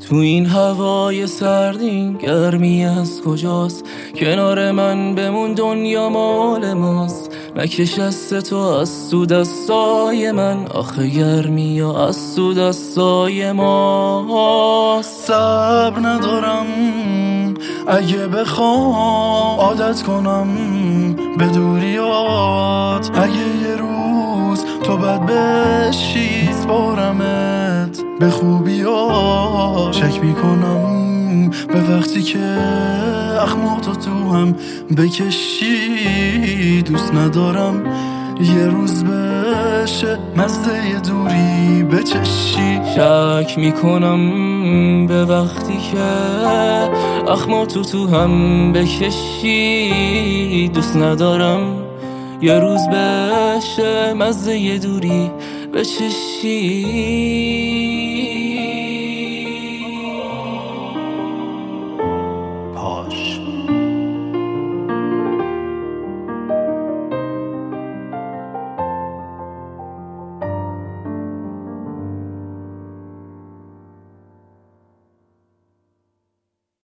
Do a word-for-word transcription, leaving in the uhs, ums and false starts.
تو این هوای سردین گرمی از کجاست؟ کنار من بمون دنیا مال ماست. نکش دست تو از تو دستای من، آخه گرمی یا از تو دستای ماست. صبر ندارم اگه بخوام عادت کنم به دوریات. اگه یه روز تو بد بشی سپارمت به خوبیات. شک میکنم به وقتی که اخماتو تو هم بکشی. دوست ندارم یه روز بشه مزه دوری بچشی. شک میکنم به وقتی که اخماتو تو هم بکشی. دوست ندارم یه روز بشه مزه دوری بچشی.